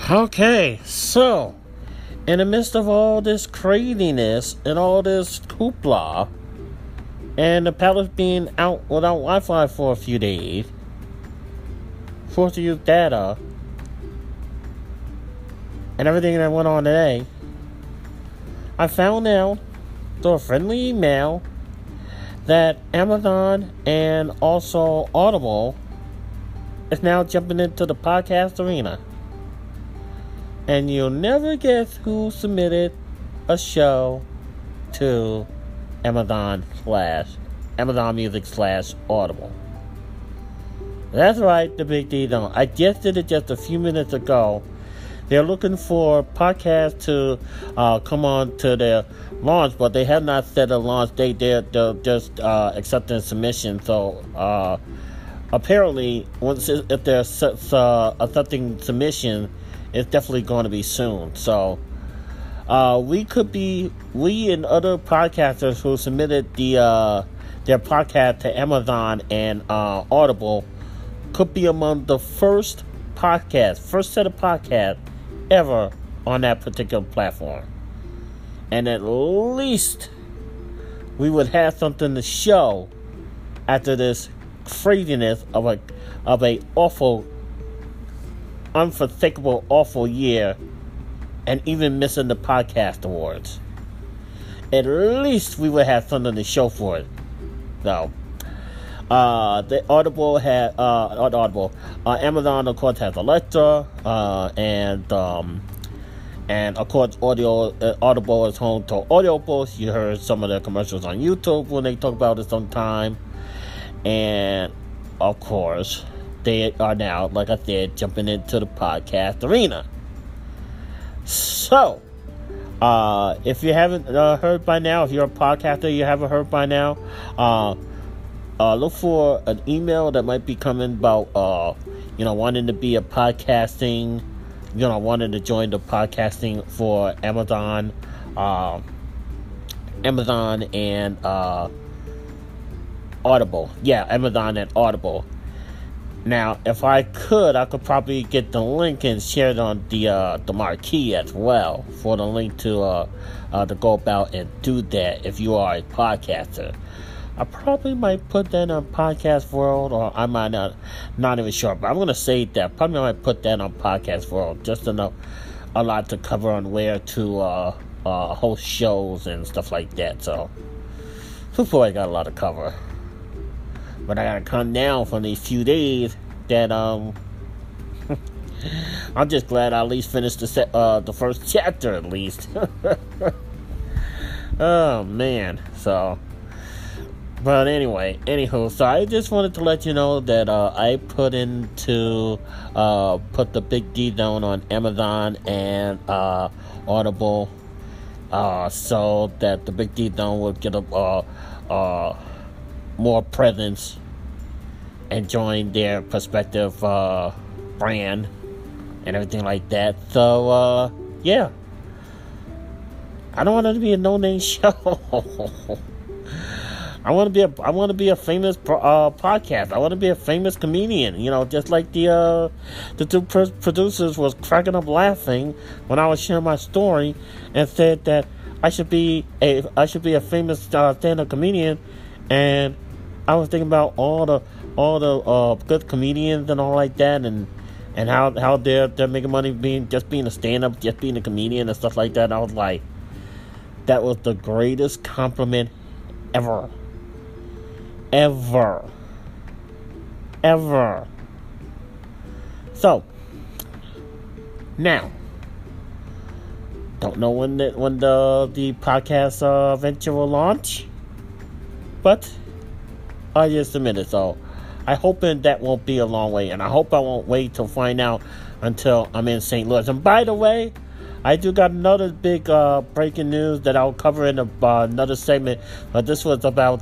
Okay, so in the midst of all this craziness and all this hoopla, and the palace being out without Wi-Fi for a few days, forced to use data, and everything that went on today, I found out through a friendly email that Amazon and also Audible is now jumping into the podcast arena. And you'll never guess who submitted a show to Amazon Music / Audible. That's right, the big D don't. I just did it just a few minutes ago. They're looking for podcasts to come on to their launch, but they have not set a launch date. They're just accepting submission. So apparently, if they're accepting submission, it's definitely going to be soon. So we and other podcasters who submitted their podcast to Amazon and Audible could be among the first set of podcasts ever on that particular platform. And at least we would have something to show after this craziness of a awful, unforgivable, awful year, and even missing the podcast awards. At least we would have something to show for it. So the Audible had Amazon, of course, has Alexa, and of course Audible is home to audiobooks. You heard some of their commercials on YouTube when they talk about it sometime. And of course, they are now, like I said, jumping into the podcast arena. So if you haven't heard by now, if you're a podcaster, you haven't heard by now, look for an email that might be coming about, wanting to be a podcasting, wanting to join the podcasting for Amazon and Audible. Yeah, Amazon and Audible. Now, if I could probably get the link and share it on the marquee as well, for the link to go about and do that if you are a podcaster. I probably might put that on Podcast World, or I might not even sure, but I'm going to say that. Probably might put that on Podcast World, just enough, a lot to cover on where to host shows and stuff like that. So I got a lot to cover. But I got to come down from these few days that, I'm just glad I at least finished the first chapter at least. Oh, man. So, but anywho, so I just wanted to let you know that I put the Big D down on Amazon and Audible, so that the Big D down will get more presence and join their prospective brand and everything like that. So yeah, I don't want it to be a no-name show. I want to be a famous podcast. I want to be a famous comedian. Just like the two producers was cracking up laughing when I was sharing my story and said that I should be a famous stand-up comedian. And I was thinking about all the good comedians and all like that, and how they're making money being a stand-up, just being a comedian and stuff like that. And I was like, that was the greatest compliment ever. So now, don't know when the podcast venture will launch, but I just submitted, so I hope that won't be a long wait, and I hope I won't wait to find out until I'm in St. Louis. And by the way, I do got another big breaking news that I'll cover in another segment, but this was about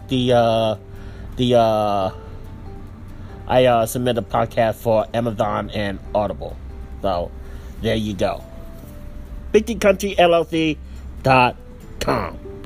I submitted a podcast for Amazon and Audible. So there you go. BigDCountryLLC.com.